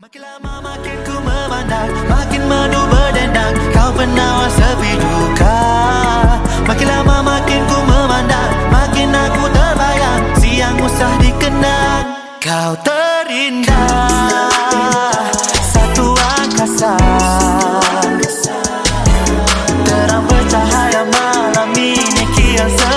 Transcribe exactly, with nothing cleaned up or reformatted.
Makin lama makin ku memandang, makin merdu berdendang, kau penawar sepi duka. Makin lama makin ku memandang, makin aku terbayang, siang usah dikenang. Kau terindah, satu angkasa, terang bercahaya malam ini kian